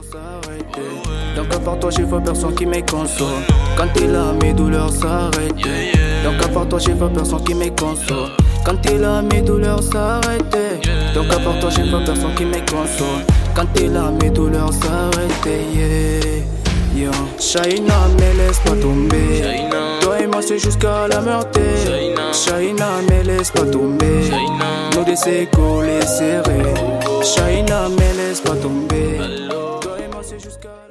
s'arrêter. Donc à part toi j'ai pas personne qui me console. Quand t'es là mes douleurs s'arrêtent. Donc à part toi j'ai pas personne qui me console. Quand t'es là mes douleurs s'arrêtent. Donc à part toi j'ai pas personne qui me console. Quand t'es là mes douleurs s'arrêtent. Yeah. Shaina me laisse pas tomber. Toi et moi c'est jusqu'à la meurtre. Shaina me laisse pas tomber. Nous deux c'est collé serré. Shaina me laisse pas tomber. Toi et moi c'est jusqu'à